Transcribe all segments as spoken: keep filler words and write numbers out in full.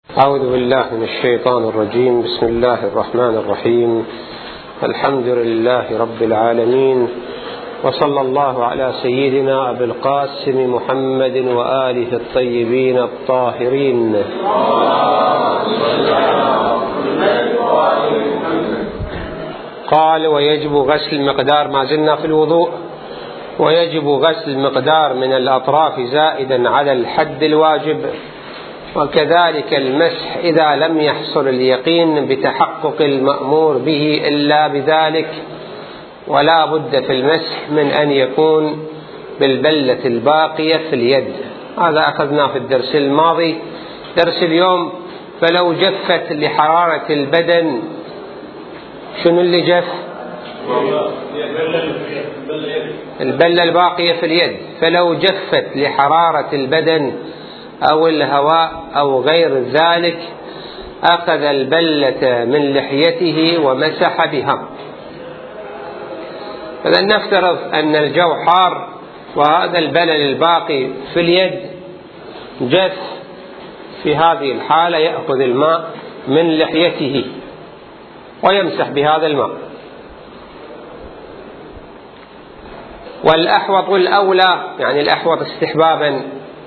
أعوذ بالله من الشيطان الرجيم. بسم الله الرحمن الرحيم. الحمد لله رب العالمين، وصلى الله على سيدنا أبي القاسم محمد وآله الطيبين الطاهرين. قال: ويجب غسل مقدار، ما زلنا في الوضوء، ويجب غسل مقدار من الأطراف زائدا على الحد الواجب، وكذلك المسح إذا لم يحصل اليقين بتحقق المأمور به إلا بذلك، ولا بد في المسح من أن يكون بالبلة الباقية في اليد. هذا أخذنا في الدرس الماضي. درس اليوم: فلو جفت لحرارة البدن. شنو اللي جف؟ البلة الباقية في اليد. فلو جفت لحرارة البدن أو الهواء أو غير ذلك أخذ البلة من لحيته ومسح بها. إذا نفترض أن الجو حار وهذا البلل الباقي في اليد جف، في هذه الحالة يأخذ الماء من لحيته ويمسح بهذا الماء. والأحوط والأولى، يعني الأحوط استحبابا،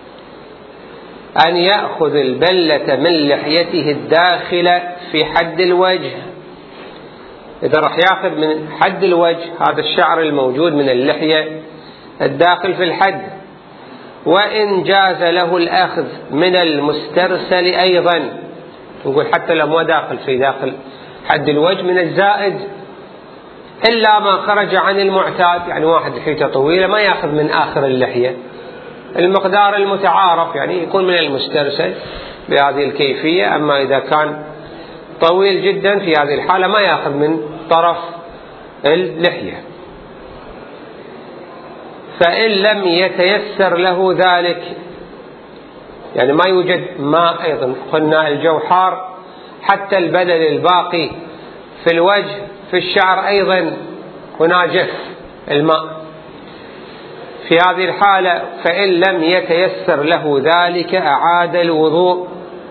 أن يأخذ البلة من لحيته الداخلة في حد الوجه. إذا راح يأخذ من حد الوجه، هذا الشعر الموجود من اللحية الداخل في الحد، وإن جاز له الأخذ من المسترسل أيضا، نقول حتى لو ما داخل في داخل حد الوجه من الزائد، إلا ما خرج عن المعتاد. يعني واحد لحيته طويلة ما يأخذ من آخر اللحية، المقدار المتعارف يعني يكون من المسترسل بهذه الكيفية. أما إذا كان طويل جدا في هذه الحالة ما يأخذ من طرف اللحية. فإن لم يتيسر له ذلك، يعني ما يوجد ماء، أيضا قلنا الجو حار، حتى البلل الباقي في الوجه في الشعر أيضا هنا جف الماء. في هذه الحالة فإن لم يتيسر له ذلك أعاد الوضوء.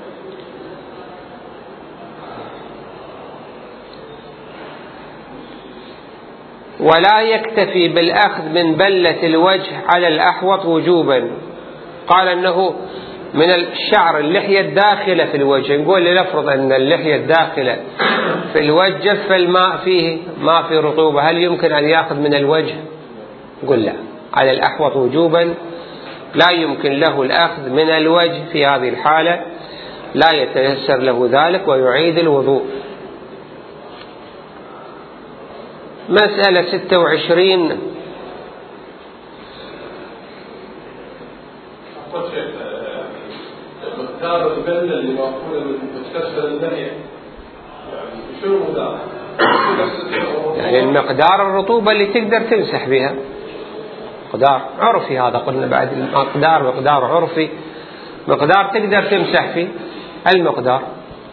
ولا يكتفي بالأخذ من بلة الوجه على الأحوط وجوبا. قال أنه من الشعر اللحية الداخلة في الوجه، نقول لنفرض أن اللحية الداخلة في الوجه جف الماء فيه، ما في رطوبة، هل يمكن أن يأخذ من الوجه؟ نقول لا، على الأحوط وجوبا لا يمكن له الأخذ من الوجه. في هذه الحالة لا يتيسر له ذلك ويعيد الوضوء. مسألة ستة وعشرين. مقدار البلة اللي مأخوذة من مستشفى اللحية، يعني شو المقدار؟ يعني المقدار الرطوبة اللي تقدر تمسح بها، مقدار عرفي. هذا قلنا بعد المقدار مقدار عرفي، مقدار تقدر تمسح فيه المقدار.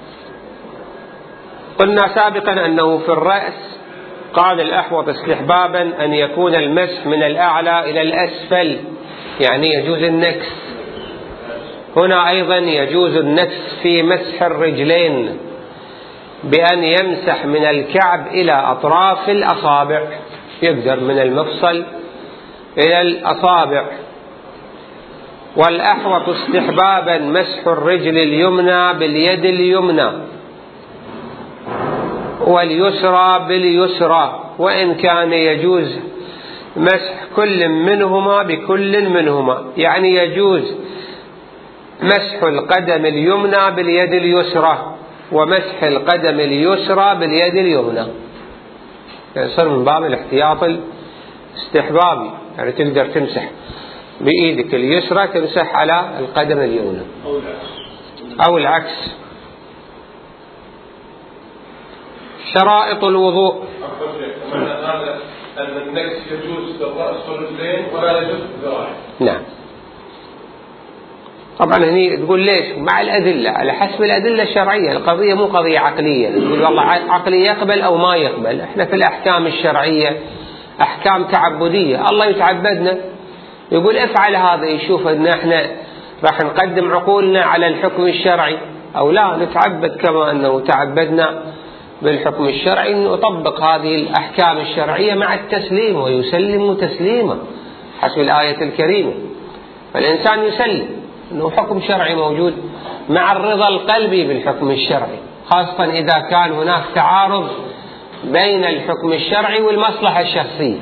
قلنا سابقا أنه في الرأس قال الأحوط استحبابا أن يكون المسح من الأعلى إلى الأسفل، يعني يجوز النكس. هنا أيضا يجوز النكس في مسح الرجلين بأن يمسح من الكعب إلى أطراف الأصابع، يقدر من المفصل إلى الأصابع. والأحوط استحبابا مسح الرجل اليمنى باليد اليمنى واليسرى باليسرى، وإن كان يجوز مسح كل منهما بكل منهما. يعني يجوز مسح القدم اليمنى باليد اليسرى ومسح القدم اليسرى باليد اليمنى، يصير من باب الاحتياط الاستحبابي. يعني تقدر تمسح بإيدك اليسرى تمسح على القدم اليمنى أو العكس. شرائط الوضوء. أن النكس يجوز بالرأس والرجلين ولا يجوز بالذراعين. نعم. طبعا هني تقول ليش؟ مع الأدلة، على حسب الأدلة الشرعية. القضية مو قضية عقلية تقول والله عقلي يقبل أو ما يقبل. احنا في الأحكام الشرعية أحكام تعبدية، الله يتعبدنا يقول افعل هذا، يشوف ان احنا راح نقدم عقولنا على الحكم الشرعي، أو لا نتعبد كما أنه تعبدنا بالحكم الشرعي، نطبق هذه الأحكام الشرعية مع التسليم، ويسلم تسليما حسب الآية الكريمة. فالإنسان يسلم أنه حكم شرعي موجود مع الرضا القلبي بالحكم الشرعي، خاصة إذا كان هناك تعارض بين الحكم الشرعي والمصلحة الشخصية.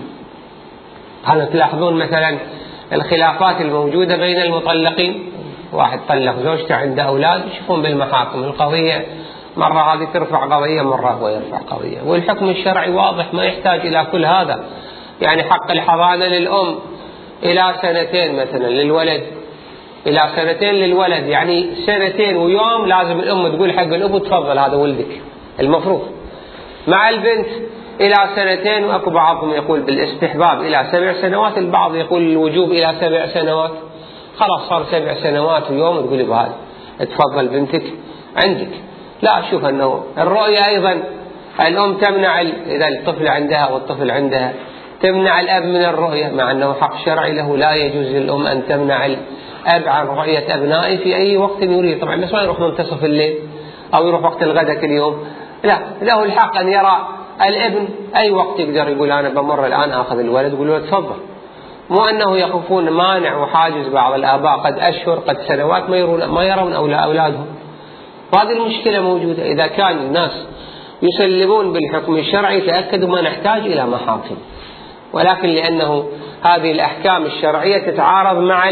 هل تلاحظون مثلا الخلافات الموجودة بين المطلقين، واحد طلق زوجته عنده أولاد، يشوفون بالمحاكم القضية مرة هذه ترفع قضية، مرة هو يرفع قضية، والحكم الشرعي واضح ما يحتاج إلى كل هذا. يعني حق الحضانة للأم إلى سنتين مثلا، للولد إلى سنتين للولد، يعني سنتين ويوم لازم الأم تقول حق الأب تفضل هذا ولدك المفروض. مع البنت إلى سنتين، وأكو بعضهم يقول بالاستحباب إلى سبع سنوات، البعض يقول الوجوب إلى سبع سنوات. خلاص صار سبع سنوات ويوم تقول بهذا تفضل بنتك عندك. لا، أشوف أنه الرؤية أيضا الأم تمنع إذا الطفل عندها والطفل عندها، تمنع الأب من الرؤية، مع أنه حق شرعي له. لا يجوز للأم أن تمنع الأب عن رؤية أبنائه في أي وقت يريد. طبعا بس ما يروح منتصف الليل أو يروح وقت الغداء كل يوم، لا، له الحق أن يرى الابن أي وقت يقدر يقول أنا بمر الآن أخذ الولد، يقول له تفضل. مو أنه يخافون مانع وحاجز بعض الآباء قد أشهر قد سنوات ما يرون ما يرون أولادهم. وهذه المشكلة موجودة. إذا كان الناس يسلمون بالحكم الشرعي تأكدوا ما نحتاج إلى محاكم، ولكن لأنه هذه الأحكام الشرعية تتعارض مع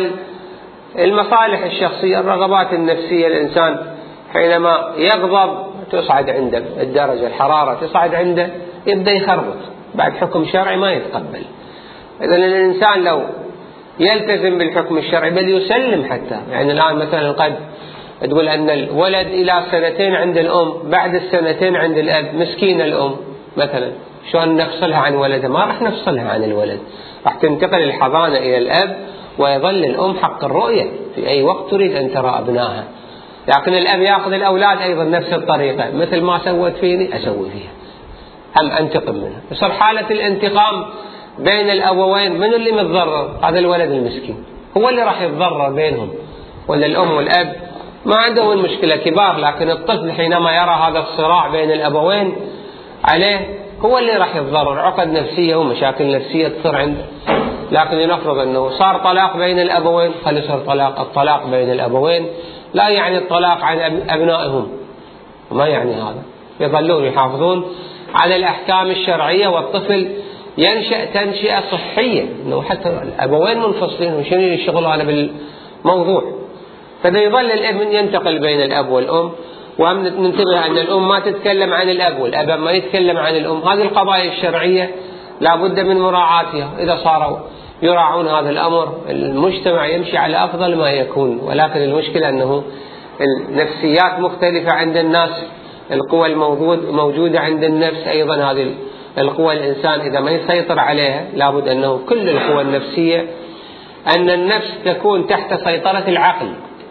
المصالح الشخصية، الرغبات النفسية، الإنسان حينما يغضب تصعد عنده الدرجة، الحرارة تصعد عنده، يبدأ يخربط بعد حكم شرعي ما يتقبل. إذن الإنسان لو يلتزم بالحكم الشرعي بل يسلم حتى، يعني الآن مثلا قد تقول أن الولد إلى سنتين عند الأم، بعد السنتين عند الأب، مسكين الأم مثلا، شلون نفصلها عن ولدها؟ ما راح نفصلها عن الولد، راح تنتقل الحضانة إلى الأب، ويظل الأم حق الرؤية في أي وقت تريد أن ترى أبنائها. لكن الأب يأخذ الأولاد أيضا نفس الطريقة، مثل ما سوت فيني أسوي فيها، هم أنتقم منها. يصير حالة الانتقام بين الأبوين، من اللي متضرر؟ هذا الولد المسكين هو اللي راح يتضرر بينهم، ولا الأم والأب ما عندهم المشكلة كبار، لكن الطفل حينما يرى هذا الصراع بين الأبوين عليه هو اللي راح يتضرر، عقد نفسية ومشاكل نفسية تصير عنده. لكن لنفرض أنه صار طلاق بين الأبوين، خلي يصير طلاق. الطلاق بين الأبوين لا يعني الطلاق عن أبنائهم، ما يعني هذا، يظلون يحافظون على الأحكام الشرعية، والطفل ينشأ تنشئة صحية، أنه حتى الأبوين منفصلين وشنو يشغلوا أنا بالموضوع. فإذا يظل الابن ينتقل بين الأب والأم، وننتبه أن الأم ما تتكلم عن الأب والأب ما يتكلم عن الأم. هذه القضايا الشرعية لا بد من مراعاتها. إذا صاروا يراعون هذا الأمر المجتمع يمشي على أفضل ما يكون. ولكن المشكلة أنه النفسيات مختلفة عند الناس، القوى الموجود موجودة عند النفس أيضا. هذه القوى الإنسان إذا ما يسيطر عليها، لابد أنه كل القوى النفسية أن النفس تكون تحت سيطرة العقل.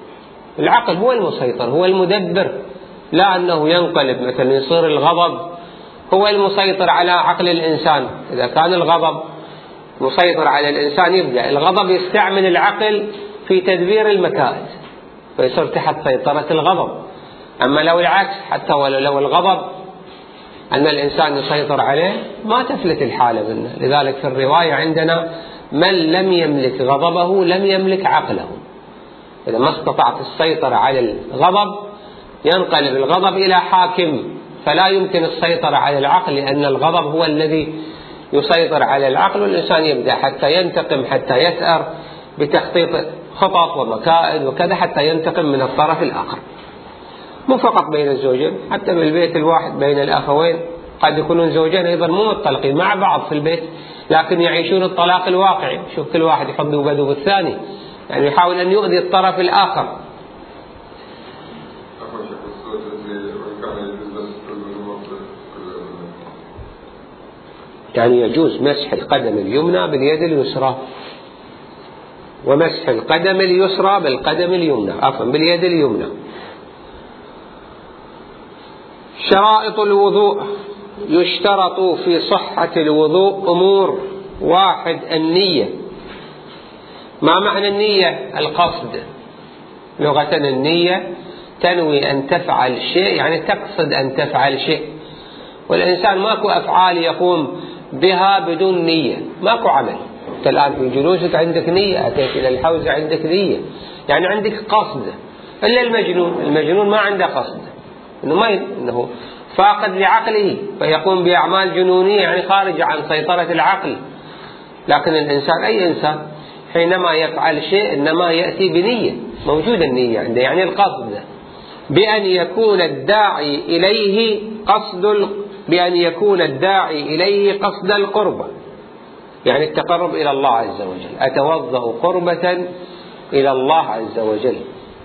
العقل هو المسيطر، هو المدبر، لا أنه ينقلب مثلا يصير الغضب هو المسيطر على عقل الإنسان. إذا كان الغضب مسيطر على الإنسان يبدأ الغضب يستعمل العقل في تدبير المكائد، فيصير تحت سيطرة الغضب. أما لو العكس، حتى ولو لو الغضب أن الإنسان يسيطر عليه ما تفلت الحالة منه. لذلك في الرواية عندنا من لم يملك غضبه لم يملك عقله. إذا ما استطعت السيطرة على الغضب ينقلب الغضب إلى حاكم، فلا يمكن السيطرة على العقل، لأن الغضب هو الذي يسيطر على العقل. والإنسان يبدأ حتى ينتقم، حتى يسأر بتخطيط خطط ومكائد وكذا حتى ينتقم من الطرف الآخر. مو فقط بين الزوجين، حتى بالبيت الواحد بين الأخوين قد يكونون زوجين أيضا مو متطلقين مع بعض في البيت، لكن يعيشون الطلاق الواقعي. شوف كل واحد يحب بدو بالثاني، يعني يحاول أن يؤذي الطرف الآخر. يعني يجوز مسح القدم اليمنى باليد اليسرى، ومسح القدم اليسرى بالقدم اليمنى، عفوا باليد اليمنى. شرائط الوضوء: يشترط في صحة الوضوء أمور: واحد، النية. ما معنى النية؟ القصد. لغة النية تنوي أن تفعل شيء يعني تقصد أن تفعل شيء، والإنسان ماكو أفعال يقوم بها بدون نية، ماكو عمل. أنت الآن في جلوسك عندك نية، أتيت إلى الحوزة عندك نية، يعني عندك قصد. إلا المجنون، المجنون ما عنده قصد، إنه ما إنه فاقد لعقله فيقوم بأعمال جنونية يعني خارجة عن سيطرة العقل. لكن الإنسان أي إنسان حينما يفعل شيء إنما يأتي بنية، موجودة النية عنده يعني القصد، بأن يكون الداعي إليه قصد بأن يكون الداعي إليه قصد القربة، يعني التقرب إلى الله عز وجل. أتوضأ قربة إلى الله عز وجل.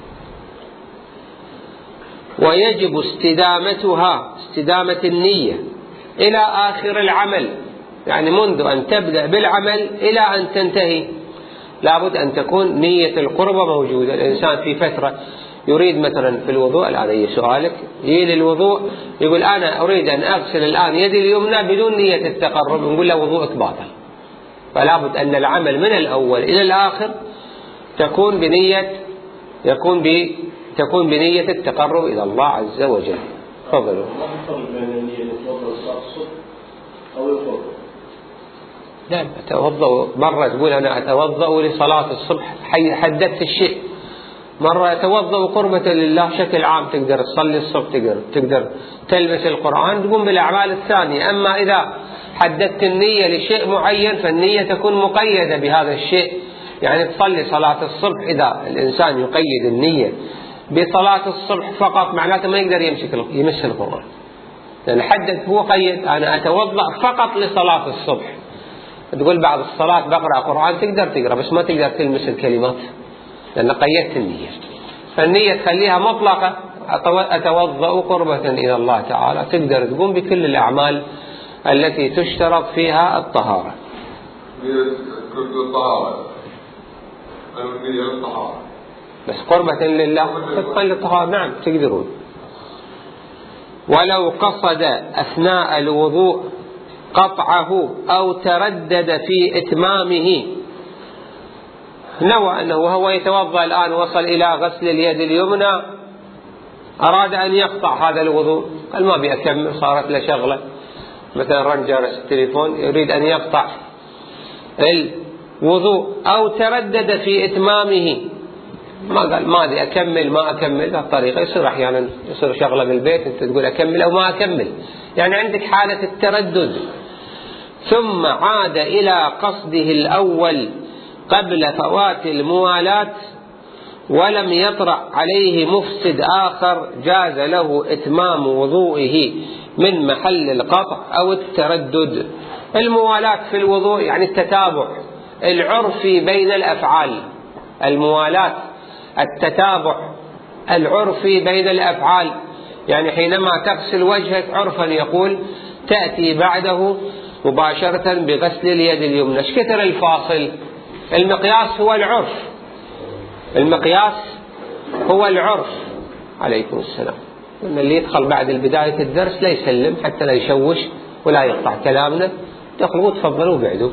ويجب استدامتها، استدامة النية إلى آخر العمل، يعني منذ أن تبدأ بالعمل إلى أن تنتهي لابد أن تكون نية القربة موجودة. الإنسان في فترة يريد مثلا في الوضوء، الآن أي سؤالك يجي للوضوء يقول أنا أريد أن أغسل الآن يدي اليمنى بدون نية التقرب، نقول له وضوءك باطل. فلابد أن العمل من الأول إلى الآخر تكون بنية يكون ب تكون بنية التقرب إلى الله عز وجل. تفضلوا. ما الفرق بين النية نتوضأ لصلاة الصبح أو الفرق؟ لا، أتوضأ مرة تقول أنا أتوضأ لصلاة الصبح حددت الشيء، مرة أتوضأ قربة لله شكل عام، تقدر تصلي الصبح، تقدر تقدر تلبس القرآن، تقوم بالأعمال الثانية. أما إذا حددت النية لشيء معين فالنية تكون مقيدة بهذا الشيء، يعني تصلي صلاة الصبح إذا الإنسان يقيد النية بصلاة الصبح فقط معناته ما يقدر يمسك يمس القرآن، لأن حدد هو قيد أنا أتوضأ فقط لصلاة الصبح. تقول بعد الصلاة بقرأ قرآن، تقدر تقرأ بس ما تقدر تلمس الكلمات لأن قيدت النية. فالنية تخليها مطلقة، أتوضأ قربة إلى الله تعالى، تقدر تقوم بكل الأعمال التي تشترط فيها الطهارة. بس قربة لله تدخل للطهارة، نعم تقدرون. ولو قصد أثناء الوضوء قطعه أو تردد في إتمامه، نوى أنه وهو يتوضأ الآن وصل إلى غسل اليد اليمنى أراد أن يقطع هذا الوضوء، قال ما بيكمل، صارت له شغلة مثلا رن جرس التليفون يريد أن يقطع الوضوء، أو تردد في إتمامه، ما قال ما أدري أكمل ما أكمل. الطريقة يصير أحيانا يصير شغلة بالبيت أنت تقول أكمل أو ما أكمل، يعني عندك حالة التردد. ثم عاد إلى قصده الأول قبل فوات الموالاة ولم يطرأ عليه مفسد آخر، جاز له إتمام وضوئه من محل القطع أو التردد. الموالاة في الوضوء يعني التتابع العرفي بين الأفعال، الموالاة التتابع العرفي بين الأفعال، يعني حينما تغسل وجهك عرفا يقول تأتي بعده مباشرة بغسل اليد اليمنى. ايش كثر الفاصل؟ المقياس هو العرف، المقياس هو العرف. عليكم السلام. اللي يدخل بعد بداية الدرس لا يسلم حتى لا يشوش ولا يقطع كلامنا، دخلوا تفضلوا بعدوا.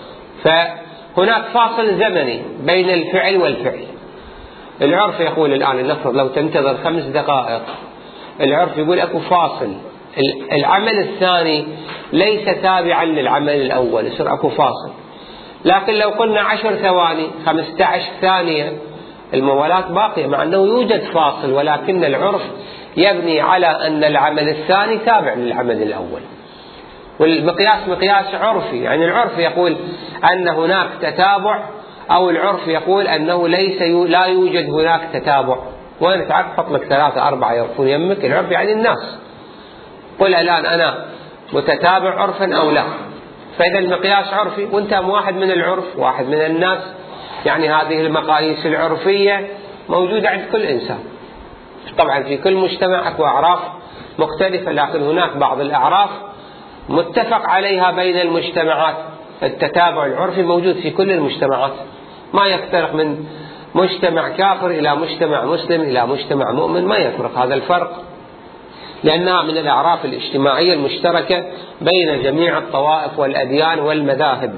فهناك فاصل زمني بين الفعل والفعل. العرف يقول الآن نفرض لو تنتظر خمس دقائق، العرف يقول أكو فاصل، العمل الثاني ليس تابعا للعمل الأول، يصير أكو فاصل. لكن لو قلنا عشر ثواني خمسة عشر ثانية الموالاة باقية، مع أنه يوجد فاصل، ولكن العرف يبني على أن العمل الثاني تابع للعمل الأول. والمقياس مقياس عرفي، يعني العرف يقول أن هناك تتابع، أو العرف يقول أنه ليس لا يوجد هناك تتابع. وين تعرف حط لك ثلاثة أربعة يعرفون يمك، العرف يعني الناس. قل الآن أنا متتابع عرفا أو لا، فإذا المقياس عرفي وأنت واحد من العرف واحد من الناس، يعني هذه المقاييس العرفية موجودة عند كل إنسان. طبعا في كل مجتمع أكو أعراف مختلفة، لكن هناك بعض الأعراف متفق عليها بين المجتمعات. التتابع العرفي موجود في كل المجتمعات، ما يفترق من مجتمع كافر إلى مجتمع مسلم إلى مجتمع مؤمن، ما يفرق هذا الفرق، لأنها من الأعراف الاجتماعية المشتركة بين جميع الطوائف والأديان والمذاهب.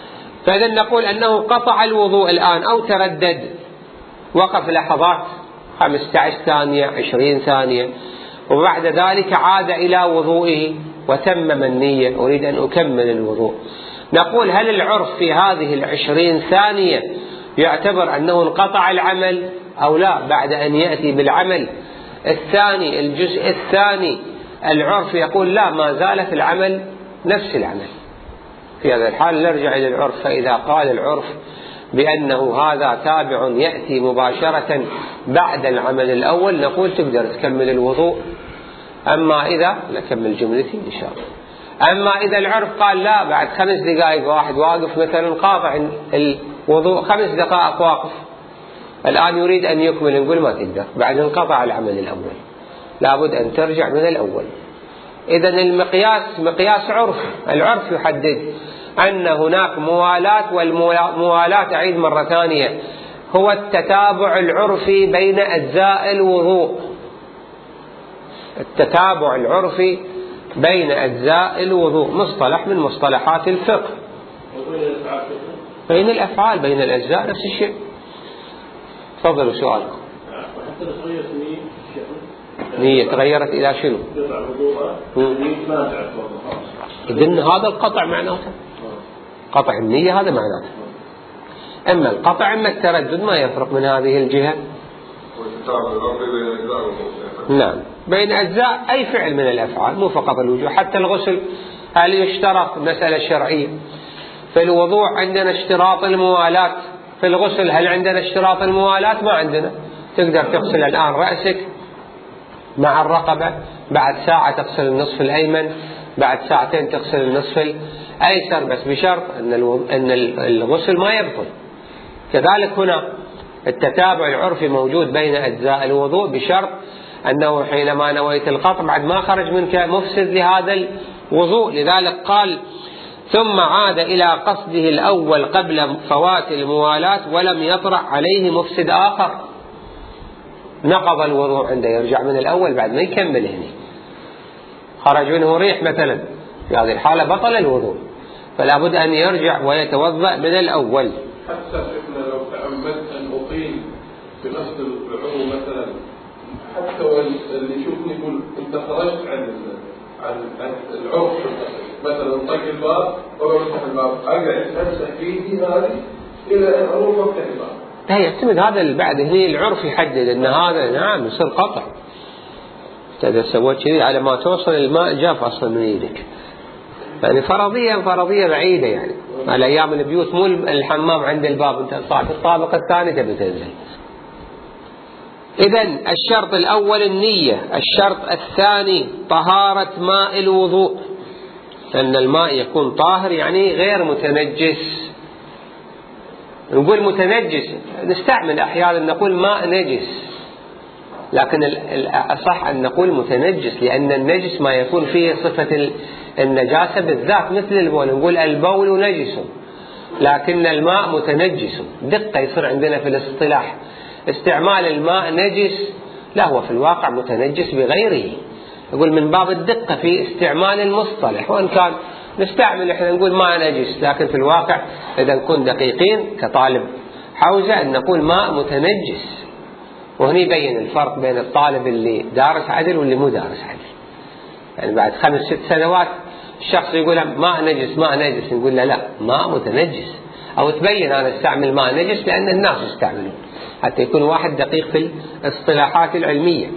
فإذا نقول أنه قطع الوضوء الآن أو تردد، وقف لحظات خمسة عشر ثانية عشرين ثانية، وبعد ذلك عاد إلى وضوئه وتمم النية، أريد أن أكمل الوضوء. نقول هل العرف في هذه العشرين ثانية يعتبر أنه انقطع العمل أو لا بعد أن يأتي بالعمل الثاني الجزء الثاني؟ العرف يقول لا، ما زال في العمل نفس العمل. في هذا الحال نرجع إلى العرف، فإذا قال العرف بأنه هذا تابع يأتي مباشرة بعد العمل الأول نقول تقدر تكمل الوضوء. أما إذا نكمل جملتي إن شاء الله. أما إذا العرف قال لا، بعد خمس دقائق واحد واقف مثلا قاطع الوضوء خمس دقائق واقف، الآن يريد أن يكمل، نقول ما تقدر، بعد انقطع العمل الأول، لابد أن ترجع من الأول. إذن المقياس مقياس عرف، العرف يحدد أن هناك موالاة، والموالاة أعيد مرة ثانية هو التتابع العرفي بين أجزاء الوضوء، التتابع العرفي بين أجزاء الوضوء، مصطلح من مصطلحات الفقه. بين الأفعال بين الأجزاء نفس الشيء. تفضلوا سؤالكم. نية تغيرت إلى شنو؟ إذن هذا القطع معناته قطع النية، هذا معناته أما القطع أما التردد ما يفرق من هذه الجهة. نعم بين أجزاء أي فعل من الأفعال، مو فقط الوجوه، حتى الغسل هل يشترط؟ مسألة شرعية. في الوضوء عندنا اشتراط الموالاة، في الغسل هل عندنا اشتراط الموالاة؟ ما عندنا. تقدر تغسل الآن رأسك مع الرقبة، بعد ساعة تغسل النصف الأيمن، بعد ساعتين تغسل النصف الأيسر، بس بشرط أن الغسل ما يبطل. كذلك هنا التتابع العرفي موجود بين أجزاء الوضوء بشرط أنه حينما نويت القطع بعد ما خرج منك مفسد لهذا الوضوء. لذلك قال ثم عاد إلى قصده الأول قبل فوات الموالاة ولم يطرأ عليه مفسد آخر، نقض الوضوء عنده، يرجع من الأول بعد ما يكمل. هنا خرج منه ريح مثلا، في هذه الحالة بطل الوضوء، فلا بد أن يرجع ويتوضأ من الأول. حتى إحنا لو تعمدت أن أقيم في نفس العضو مثلا، حتى واللي يشوفني يقول أنت خرجت عن عن العرف، مثلا طق الباب ولا افتح الباب، أقعد أمسح بيدي هذه إلى أن أروح وافتح الباب. لا يعتمد هذا اللي بعد، هنا العرف يحدد أن هذا نعم يصير قطع. إذا سويت كذي على ما توصل الماء جاف أصلا من يدك، يعني فرضية فرضية بعيدة. يعني على أيام البيوت مو الحمام عند الباب، أنت طلعت الطابق الثاني تبي تنزل. إذن الشرط الأول النية، الشرط الثاني طهارة ماء الوضوء، أن الماء يكون طاهر يعني غير متنجس. نقول متنجس نستعمل أحيانا نقول ماء نجس، لكن الأصح أن نقول متنجس، لأن النجس ما يكون فيه صفة النجاسة بالذات، مثل البول نقول البول نجس، لكن الماء متنجس. دقة يصير عندنا في الاصطلاح، استعمال الماء نجس لا، هو في الواقع متنجس بغيره. نقول من باب الدقة في استعمال المصطلح، وإن كان نستعمل إحنا نقول ماء نجس، لكن في الواقع إذا نكون دقيقين كطالب حوزة أن نقول ماء متنجس. وهنا يبين الفرق بين الطالب اللي دارس عدل واللي مو دارس عدل. يعني بعد خمس ست سنوات الشخص يقول ماء نجس ماء نجس، نقول له لا، ماء متنجس. أو تبين أنا استعمل ماء نجس لأن الناس يستعملون، حتى يكون واحد دقيق في الاصطلاحات العلمية.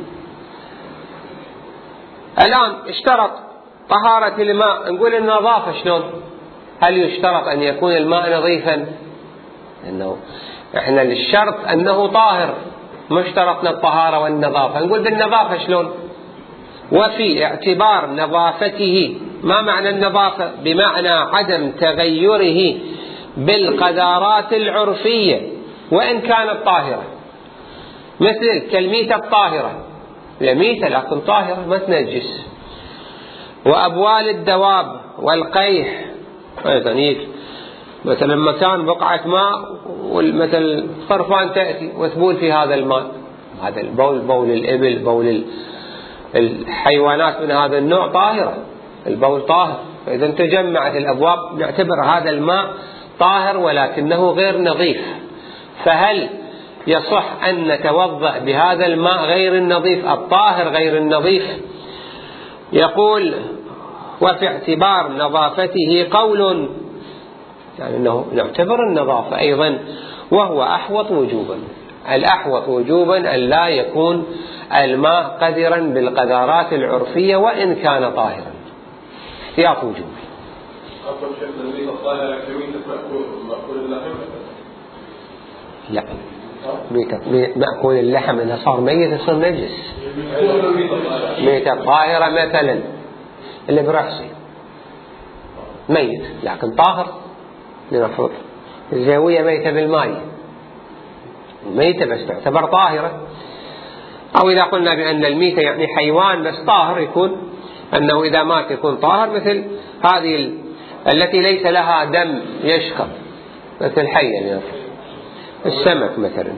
الآن اشترط طهارة الماء، نقول النظافة شلون؟ هل يشترط أن يكون الماء نظيفا؟ إنه إحنا للشرط أنه طاهر، ما اشترطنا الطهارة والنظافة. نقول بالنظافة شلون؟ وفي اعتبار نظافته. ما معنى النظافة؟ بمعنى عدم تغيره بالقذارات العرفية وإن كانت طاهرة، مثل كالميتة الطاهرة، الميتة لكن طاهرة ما تنجس. وأبوال الدواب والقيح أيضا يجي، مثلا مكان بقعة ماء والمثل خرفان تأتي وتبول في هذا الماء، هذا البول بول الإبل بول الحيوانات من هذا النوع طاهرة، البول طاهر. فإذا تجمعت الأبواب نعتبر هذا الماء طاهر ولكنه غير نظيف. فهل يصح أن نتوضأ بهذا الماء غير النظيف الطاهر غير النظيف؟ يقول: وفي اعتبار نظافته قول، يعني أنه نعتبر النظافة أيضا، وهو أحوط وجوبا. الأحوط وجوبا أن لا يكون الماء قذرا بالقذارات العرفية وإن كان طاهرا، احتياط وجوبي. أفضل شيء الميتة الطاهرة كميتة مأكول اللحم؟ لا، ميتة مأكول اللحم إذا صار ميت يصير نجس. ميتة طاهرة مثلا البرحسي ميت لكن طاهر، لنفرض الزاوية ميتة بالماء، ميتة بس تعتبر طاهرة. أو إذا قلنا بأن الميتة يعني حيوان بس طاهر، يكون أنه إذا مات يكون طاهر، مثل هذه التي ليس لها دم يشخط، مثل الحية، السمك مثلا.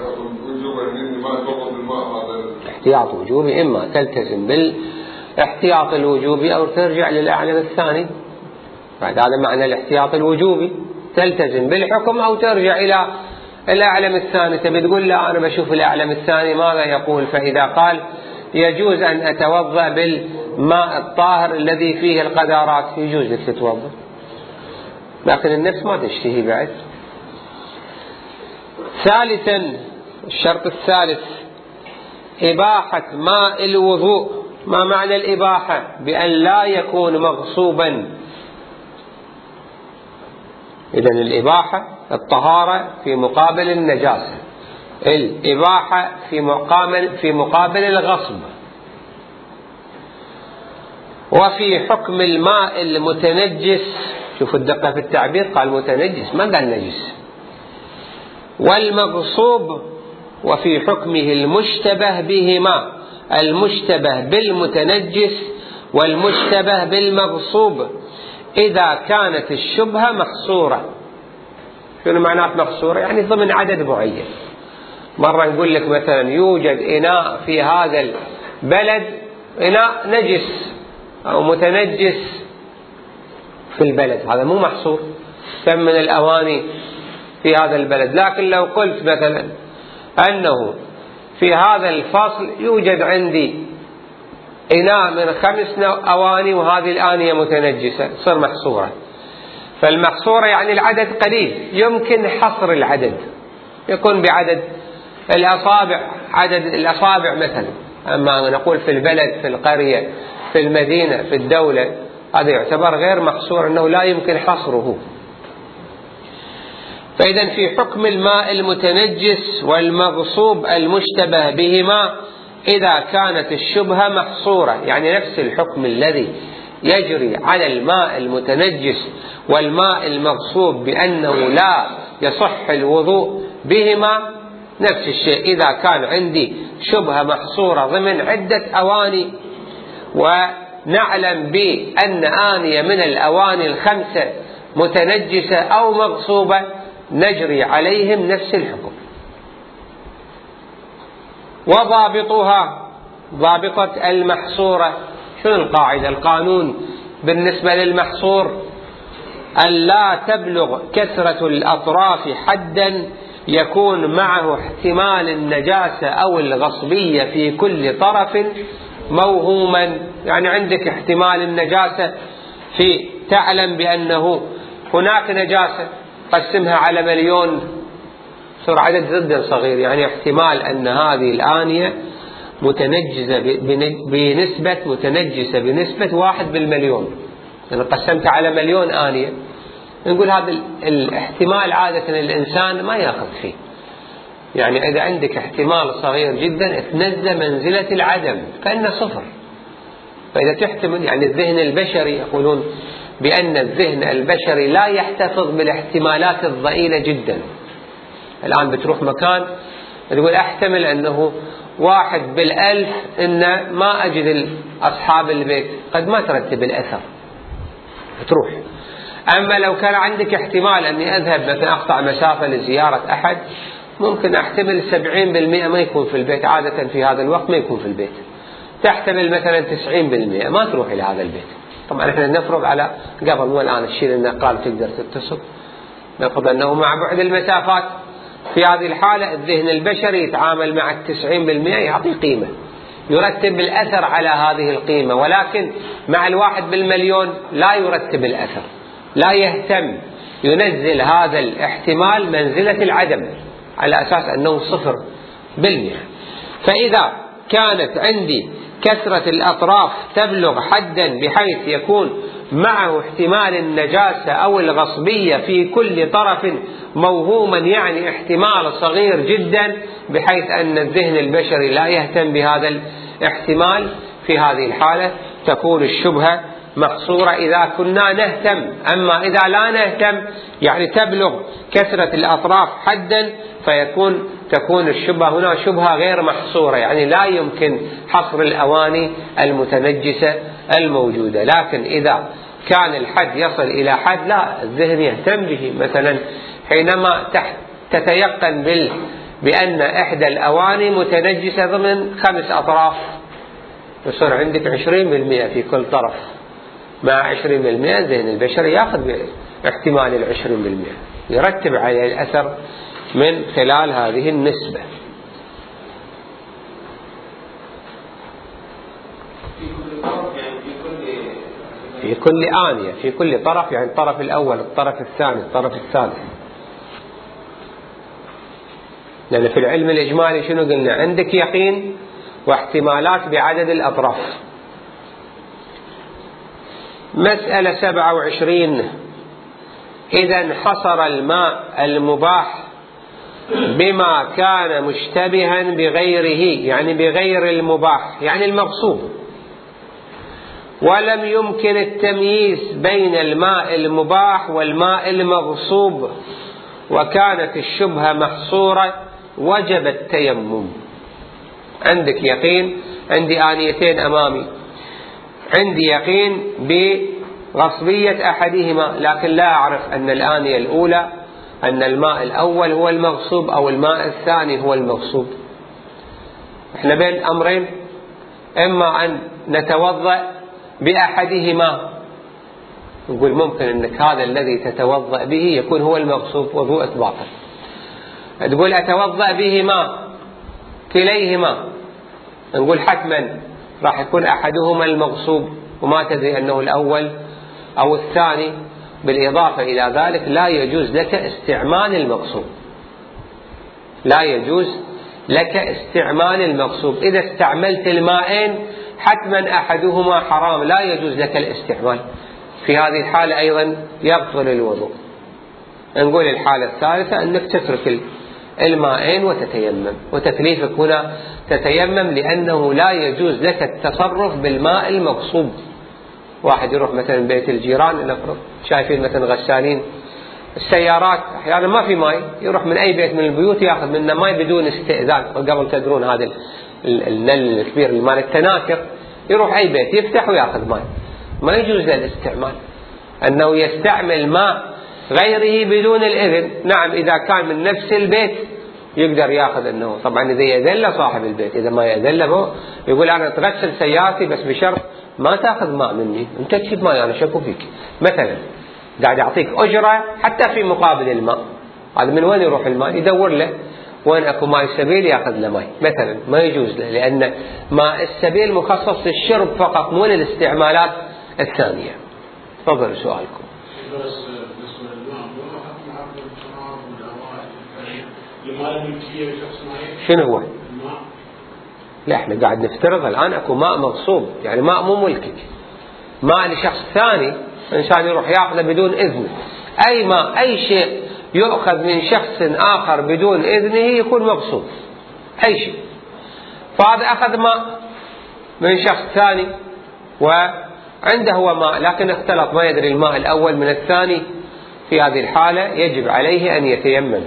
احتياط وجوبي، إما تلتزم بالاحتياط الوجوبي أو ترجع للأعلم الثاني. بعد هذا معنى الاحتياط الوجوبي، تلتزم بالحكم أو ترجع إلى الأعلم الثاني. تبي تقول لا أنا بشوف الأعلم الثاني ماذا يقول، فإذا قال يجوز أن أتوضأ بالماء الطاهر الذي فيه القذارات يجوز لك تتوضأ، لكن النفس ما تشتهي بعد. ثالثا، الشرط الثالث إباحة ماء الوضوء. ما معنى الإباحة؟ بأن لا يكون مغصوبا. إذن الإباحة الطهارة في مقابل النجاسة، الإباحة في مقابل في مقابل الغصب. وفي حكم الماء المتنجس، شوفوا الدقة في التعبير، قال متنجس ما قال نجس، والمغصوب. وفي حكمه المشتبه بهما، المشتبه بالمتنجس والمشتبه بالمغصوب، إذا كانت الشبهة محصورة. شنو معنات محصورة؟ يعني ضمن عدد معين. مرة نقول لك مثلا يوجد إناء في هذا البلد، إناء نجس أو متنجس في البلد، هذا مو محصور، كم من الأواني في هذا البلد. لكن لو قلت مثلا أنه في هذا الفصل يوجد عندي إناء من خمس أواني وهذه الآنية متنجسة، تصير محصورة. فالمحصورة يعني العدد قليل، يمكن حصر العدد، يكون بعدد الأصابع، عدد الأصابع مثلا. أما نقول في البلد، في القرية، في المدينة، في الدولة، هذا يعتبر غير محصور، أنه لا يمكن حصره. فإذا في حكم الماء المتنجس والمغصوب المشتبه بهما، إذا كانت الشبهة محصورة، يعني نفس الحكم الذي يجري على الماء المتنجس والماء المغصوب بأنه لا يصح الوضوء بهما، نفس الشيء إذا كان عندي شبهة محصورة ضمن عدة أواني، ونعلم بأن آنية من الأواني الخمسة متنجسة أو مغصوبة، نجري عليهم نفس الحكم. وضابطها، ضابطة المحصورة، شنو القاعدة القانون بالنسبة للمحصور؟ أن لا تبلغ كثرة الأطراف حدا يكون معه احتمال النجاسة أو الغصبية في كل طرف موهوما. يعني عندك احتمال النجاسة في، تعلم بأنه هناك نجاسة، قسمها على مليون، صار عدد جدا صغير، يعني احتمال أن هذه الآنية متنجسة بنسبة متنجسة بنسبة واحد بالمليون، يعني قسمت على مليون آنية. نقول هذا الاحتمال عادة الإنسان ما يأخذ فيه، يعني إذا عندك احتمال صغير جدا تنزل منزلة العدم كأنه صفر. فإذا تحتمل، يعني الذهن البشري يقولون بأن الذهن البشري لا يحتفظ بالاحتمالات الضئيلة جدا. الآن بتروح مكان تقول أحتمل أنه واحد بالألف إن ما أجد أصحاب البيت، قد ما ترتب الأثر تروح. أما لو كان عندك احتمال أني أذهب مثلا أقطع مسافة لزيارة أحد، ممكن أحتمل سبعين بالمئة ما يكون في البيت، عادة في هذا الوقت ما يكون في البيت. تحتمل مثلا تسعين بالمئة ما تروح إلى هذا البيت. طبعا احنا نفرض على قبل، مو الآن الشيء النقال تقدر تتصل، نفرض أنه مع بعد المسافات في هذه الحالة الذهن البشري يتعامل مع التسعين بالمئة، يعطي قيمة، يرتب الأثر على هذه القيمة، ولكن مع الواحد بالمليون لا يرتب الأثر، لا يهتم، ينزل هذا الاحتمال منزلة العدم على أساس أنه صفر بالمئة. فإذا كانت عندي كثرة الأطراف تبلغ حدا بحيث يكون معه احتمال النجاسة أو الغصبية في كل طرف موهوما، يعني احتمال صغير جدا بحيث أن الذهن البشري لا يهتم بهذا الاحتمال، في هذه الحالة تكون الشبهة محصورة إذا كنا نهتم. أما إذا لا نهتم يعني تبلغ كثرة الأطراف حدا، فيكون تكون الشبهة هنا شبهة غير محصورة، يعني لا يمكن حصر الأواني المتنجسة الموجودة. لكن إذا كان الحد يصل إلى حد لا الذهن يهتم به، مثلا حينما تتيقن بال بأن إحدى الأواني متنجسة ضمن خمس أطراف، يصير عندك عشرين بالمئة في كل طرف، مع عشرين بالمئة الذهن البشري يأخذ باحتمال العشرين بالمئة، يرتب عليه الأثر من خلال هذه النسبة. في كل آنية، في كل طرف، يعني الطرف الأول، الطرف الثاني، الطرف الثالث. لأن في العلم الإجمالي شنو قلنا؟ عندك يقين واحتمالات بعدد الأطراف. مسألة سبعة وعشرين: إذا انحصر الماء المباح بما كان مشتبها بغيره، يعني بغير المباح يعني المغصوب، ولم يمكن التمييز بين الماء المباح والماء المغصوب، وكانت الشبهة محصورة، وجب التيمم. عندك يقين، عندي آنيتين أمامي، عندي يقين بغصبية أحدهما، لكن لا أعرف أن الآنية الأولى أن الماء الأول هو المغصوب أو الماء الثاني هو المغصوب. احنا بين أمرين، إما أن نتوضأ بأحدهما، نقول ممكن أنك هذا الذي تتوضأ به يكون هو المغصوب، وضوء باطل. تقول أتوضأ بهما كليهما، نقول حتما راح يكون أحدهما المغصوب وما تدري أنه الأول أو الثاني. بالإضافة إلى ذلك لا يجوز لك استعمال المغصوب، لا يجوز لك استعمال المغصوب. إذا استعملت الماءين حتما أحدهما حرام، لا يجوز لك الاستعمال. في هذه الحالة أيضا يبطل الوضوء. نقول الحالة الثالثة أنك تترك الماءين وتتيمم، وتكليفك هنا تتيمم لأنه لا يجوز لك التصرف بالماء المغصوب. واحد يروح مثلا بيت الجيران، نفرض شايفين مثلا غسالين السيارات أحيانا ما في ماء، يروح من أي بيت من البيوت يأخذ منه ماء بدون استئذان. قبل تدرون هذا النل الكبير اللي مال التناكر، يروح أي بيت يفتح ويأخذ ماء، ما يجوز له الاستعمال أنه يستعمل ماء غيره بدون الإذن. نعم إذا كان من نفس البيت يقدر يأخذ، أنه طبعا إذا يذل صاحب البيت، إذا ما يذل يقول أنا أتغسل سيارتي بس بشرط ما تأخذ ماء مني، أنت تجيب ماء أنا شكو فيك. مثلا قاعد يعطيك أجرة حتى في مقابل الماء، هذا من وين يروح الماء؟ يدور له وين أكو ماء السبيل يأخذ له ماء مثلا، ما يجوز له، لأن ماء السبيل مخصص للشرب فقط مو للاستعمالات الثانية. تفضل سؤالكم. شنو هو؟ لا احنا قاعد نفترض الآن اكو ماء مغصوب، يعني ماء مو ملكك، ماء لشخص ثاني، إنسان يروح يأخذه بدون إذنه. أي ماء، أي شيء يؤخذ من شخص آخر بدون إذنه يكون مغصوب، أي شيء. فهذا أخذ ماء من شخص ثاني وعنده هو ماء، لكن اختلط، ما يدري الماء الأول من الثاني، في هذه الحالة يجب عليه أن يتيمم.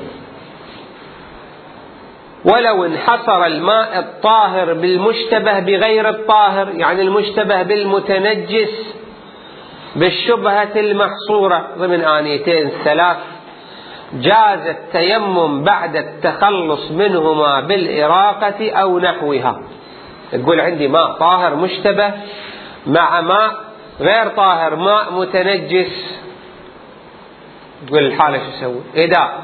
ولو انحصر الماء الطاهر بالمشتبه بغير الطاهر، يعني المشتبه بالمتنجس بالشبهة المحصورة ضمن آنيتين ثلاث، جاز التيمم بعد التخلص منهما بالإراقة أو نحوها. تقول عندي ماء طاهر مشتبه مع ماء غير طاهر، ماء متنجس، تقول الحالة شو تسوي؟ إذا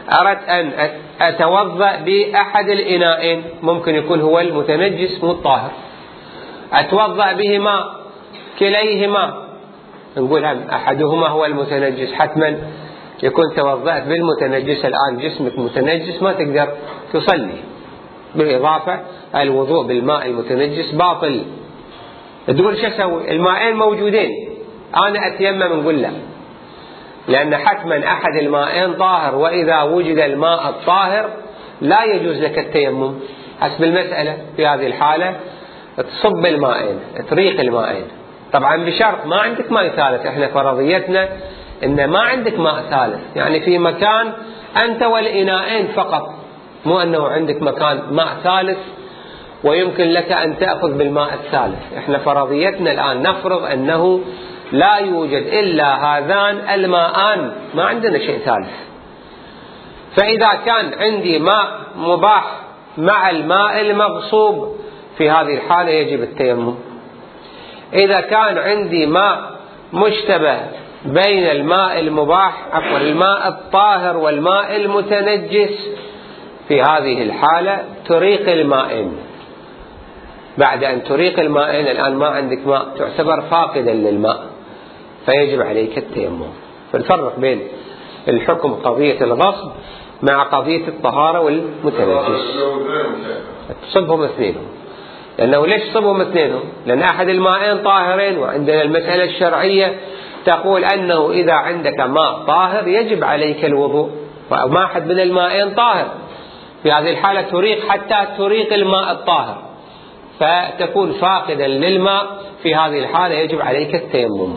أردت أن أتوضأ بأحد الإناءين، ممكن يكون هو المتنجس مو الطاهر، أتوضأ بهما كليهما، نقول هم أحدهما هو المتنجس، حتما يكون توضأت بالمتنجس، الآن جسمك متنجس ما تقدر تصلي، بالإضافة الوضوء بالماء المتنجس باطل. تقول شو أسوي؟ الماءين موجودين، أنا أتيمم، نقول لا، لأن حتما أحد الماءين طاهر، وإذا وجد الماء الطاهر لا يجوز لك التيمم حسب المسألة. في هذه الحالة تصب الماءين، تريق الماءين، طبعا بشرط ما عندك ماء ثالث. احنا فرضيتنا إن ما عندك ماء ثالث، يعني في مكان أنت والإناءين فقط، مو أنه عندك مكان ماء ثالث ويمكن لك أن تأخذ بالماء الثالث. احنا فرضيتنا الآن نفرض أنه لا يوجد إلا هذان الماءان، ما عندنا شيء ثالث. فإذا كان عندي ماء مباح مع الماء المغصوب، في هذه الحالة يجب التيمم. إذا كان عندي ماء مشتبه بين الماء المباح عفوا الماء الطاهر والماء المتنجس، في هذه الحالة تريق المائين. بعد أن تريق المائين الآن ما عندك ماء، تعتبر فاقدا للماء، فيجب عليك التيمم. فنفرق بين الحكم قضية الغصب مع قضية الطهارة والمتنجس. تصبهم اثنينهم، لأنه ليش تصبهم اثنينهم؟ لأن أحد المائين طاهرين، وعندنا المسألة الشرعية تقول أنه إذا عندك ماء طاهر يجب عليك الوضوء، وما أحد من المائين طاهر. في هذه الحالة تريق حتى تريق الماء الطاهر، فتكون فاقدا للماء، في هذه الحالة يجب عليك التيمم.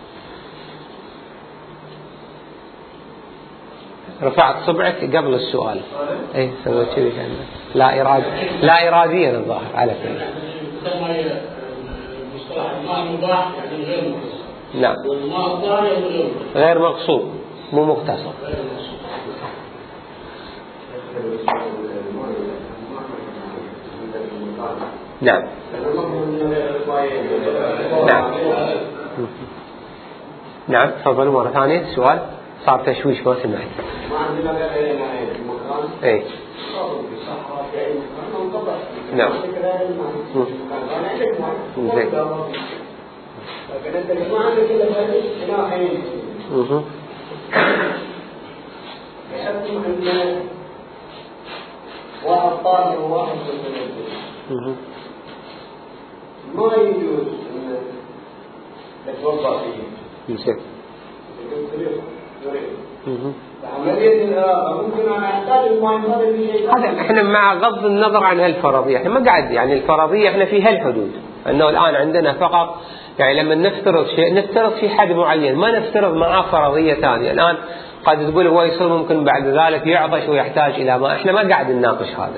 رفعت صبعك قبل السؤال. اي سويت كذي لا إرادي لا إراديا الظاهر على كل. مصطلح الماء المباح يعني غير مختصر. نعم. والماء الطاهر غير غير مقصود مو مختصر. نعم. نعم. نعم تفضلوا مرة ثانية. السؤال صار تشويش ما سمعت. ما عندنا غير المكان. اي. نعم. زين. فكانت ما عندك إلا هنا حين. اها. يحكم عندنا واحد طاهر وواحد متنجس. اها. ما يجوز أن نتوضأ فيه. زين. هذا احنا مع غض النظر عن هالفرضية، احنا ما قاعد يعني الفرضية احنا في هالحدود، انه الان عندنا فقط يعني لما نفترض شيء نفترض في حد معين، ما نفترض معاه فرضية ثانية. الان قد تقول هو يصير ممكن بعد ذلك يعطش ويحتاج الى ماء، احنا ما قاعد نناقش هذا،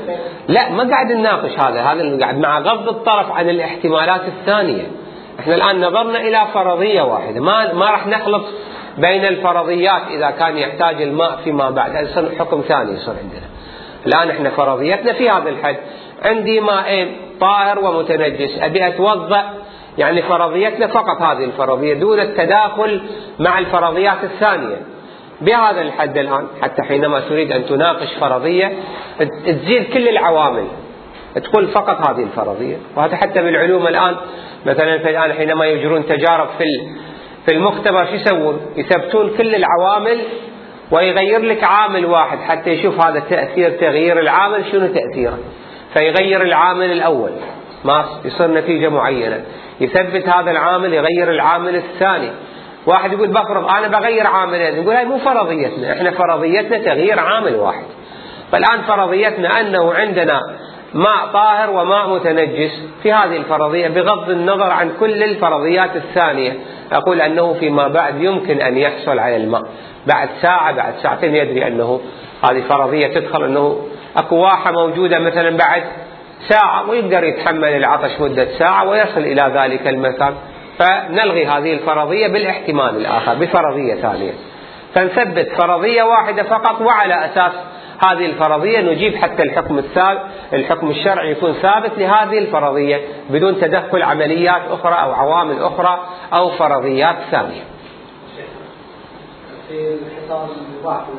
لا ما قاعد نناقش هذا، هذا اللي قاعد مع غض الطرف عن الاحتمالات الثانية. احنا الان نظرنا الى فرضية واحدة، ما ما راح نخلط بين الفرضيات. إذا كان يحتاج الماء فيما بعد يصير حكم ثاني يصير عندنا. الآن احنا فرضيتنا في هذا الحد، عندي ماءين طاهر ومتنجس أبي أتوضأ، يعني فرضيتنا فقط هذه الفرضية دون التداخل مع الفرضيات الثانية بهذا الحد. الآن حتى حينما تريد أن تناقش فرضية تزيد كل العوامل، تقول فقط هذه الفرضية. وهذا حتى بالعلوم الآن، مثلا في الآن حينما يجرون تجارب في في المختبر شو يسوون؟ يثبتون كل العوامل ويغير لك عامل واحد حتى يشوف هذا تأثير تغيير العامل شنو تأثيره، فيغير العامل الأول ما يصير نتيجة معينة، يثبت هذا العامل يغير العامل الثاني. واحد يقول بفرض أنا بغير عاملين، نقول هاي مو فرضيتنا، احنا فرضيتنا تغيير عامل واحد. فالآن فرضيتنا أنه عندنا ماء طاهر وماء متنجس، في هذه الفرضية بغض النظر عن كل الفرضيات الثانية أقول أنه فيما بعد يمكن أن يحصل على الماء بعد ساعة بعد ساعتين، يدري أنه هذه فرضية تدخل، أنه أكو واحة موجودة مثلا بعد ساعة ويقدر يتحمل العطش مدة ساعة ويصل إلى ذلك المكان، فنلغي هذه الفرضية بالاحتمال الآخر بفرضية ثانية، فنثبت فرضية واحدة فقط، وعلى أساس هذه الفرضية نجيب حتى الحكم الثابت الحكم الشرعي يكون ثابت لهذه الفرضية بدون تدخل عمليات أخرى أو عوامل أخرى أو فرضيات ثانية. في الحصار المباح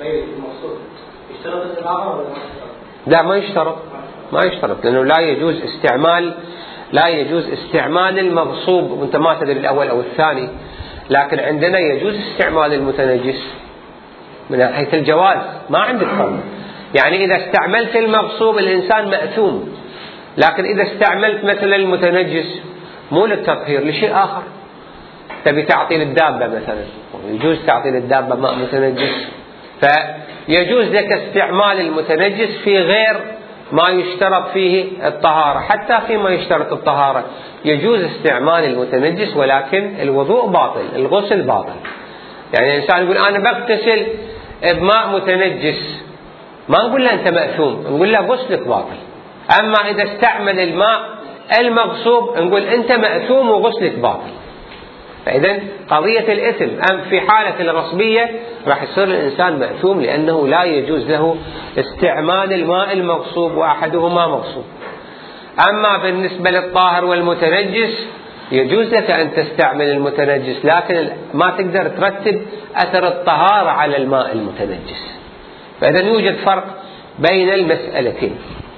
غير المقصود يشترط الإضافة ولا ما يشترط؟ لا ما يشترط ما يشترط لأنه لا يجوز استعمال لا يجوز استعمال المغصوب وانت ما تدري الأول أو الثاني، لكن عندنا يجوز استعمال المتنجس من ناحية الجواز، ما عندك فرق. يعني إذا استعملت المغصوب الإنسان مأثوم، لكن إذا استعملت مثلا المتنجس مو للتطهير لشيء آخر، تبي تعطي للدابة مثلا يجوز تعطي للدابة ماء متنجس، فيجوز لك استعمال المتنجس في غير ما يشترط فيه الطهارة. حتى فيما يشترط الطهارة يجوز استعمال المتنجس، ولكن الوضوء باطل، الغسل باطل. يعني الإنسان يقول أنا بغتسل بماء متنجس، ما نقول له أنت مأثوم، نقول له غسلك باطل. أما إذا استعمل الماء المغصوب نقول أنت مأثوم وغسلك باطل. فإذا قضية الإثم أم في حالة الغصبية راح يصير الإنسان مأثوم، لأنه لا يجوز له استعمال الماء المغصوب وأحدهما مغصوب. أما بالنسبة للطاهر والمتنجس يجوز لك أن تستعمل المتنجس، لكن ما تقدر ترتب أثر الطهارة على الماء المتنجس. فإذا يوجد فرق بين المسألتين.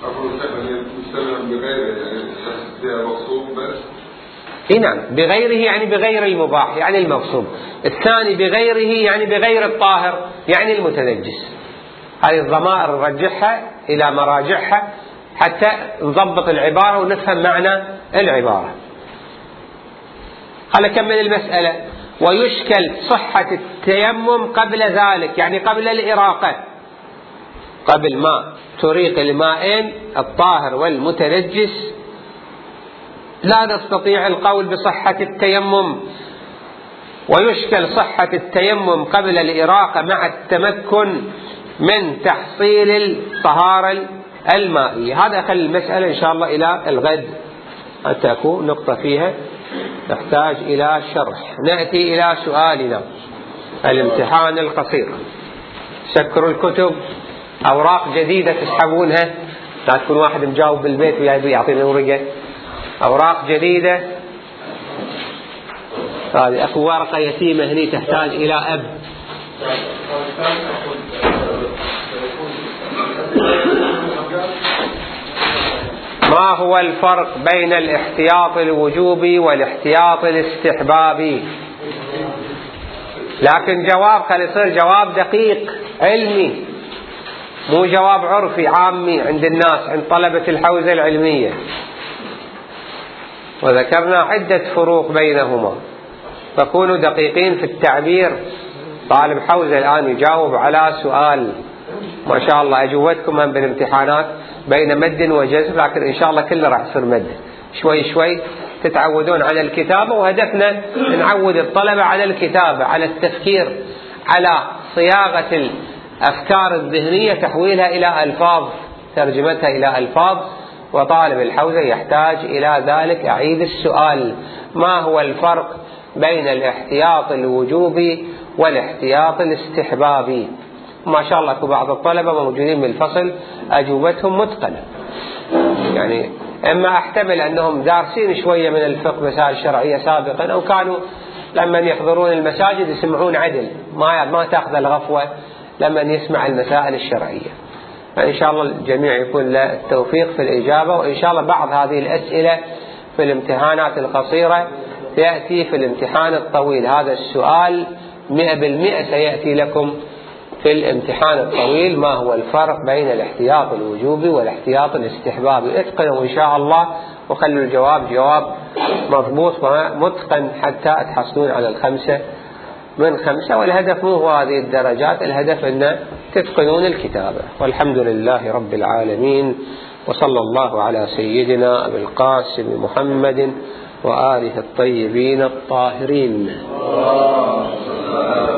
اي نعم، بغيره يعني بغير المباح يعني المغصوب، الثاني بغيره يعني بغير الطاهر يعني المتنجس. هذه الضمائر نرجعها إلى مراجعها حتى نضبط العبارة ونفهم معنى العبارة. خلينا نكمل المسألة. ويشكل صحة التيمم قبل ذلك، يعني قبل الإراقة، قبل ما تريق الماءين الطاهر والمتنجس لا نستطيع القول بصحة التيمم. ويشكل صحة التيمم قبل الإراقة مع التمكن من تحصيل الطهارة المائية. هذا خلي المسألة إن شاء الله إلى الغد حتى تكون نقطة فيها تحتاج إلى شرح. نأتي إلى سؤالنا الامتحان القصير. سكروا الكتب، أوراق جديدة تسحبونها، لا تكون واحد مجاوب بالبيت ويبي يعطيني ورقة. أوراق جديدة، هذه أكو ورقة يتيمة هني تحتاج إلى أب. ما هو الفرق بين الاحتياط الوجوبي والاحتياط الاستحبابي؟ لكن جواب خلي يصير جواب دقيق علمي، مو جواب عرفي عامي عند الناس، عند طلبة الحوزة العلمية. وذكرنا عدة فروق بينهما، فكونوا دقيقين في التعبير. طالب حوزة الآن يجاوب على سؤال ما شاء الله أجوبتكم هم بالامتحانات بين مد وجزر، لكن إن شاء الله كله راح يصير مد. شوي شوي تتعودون على الكتابة، وهدفنا نعود الطلبة على الكتابة، على التفكير، على صياغة الأفكار الذهنية، تحويلها إلى ألفاظ، ترجمتها إلى ألفاظ. وطالب الحوزة يحتاج إلى ذلك. أعيد السؤال: ما هو الفرق بين الاحتياط الوجوبي والاحتياط الاستحبابي؟ ما شاء الله بعض الطلبة موجودين بالفصل أجوبتهم متقنة، يعني إما أحتمل أنهم دارسين شوية من الفقه مسائل شرعية سابقا، أو كانوا لما يحضرون المساجد يسمعون عدل، ما ما تأخذ الغفوة لما يسمع المسائل الشرعية. فإن شاء الله الجميع يكون له التوفيق في الإجابة. وإن شاء الله بعض هذه الأسئلة في الامتحانات القصيرة سيأتي في الامتحان الطويل. هذا السؤال مئة بالمئة سيأتي لكم في الامتحان الطويل: ما هو الفرق بين الاحتياط الوجوبي والاحتياط الاستحبابي؟ اتقنوا إن شاء الله، وخلوا الجواب جواب مضبوط ومتقن حتى تحصلون على الخمسة من خمسة. والهدف مو هو هذه الدرجات، الهدف أن تتقنون الكتابة. والحمد لله رب العالمين، وصلى الله على سيدنا أبي القاسم محمد وآله الطيبين الطاهرين.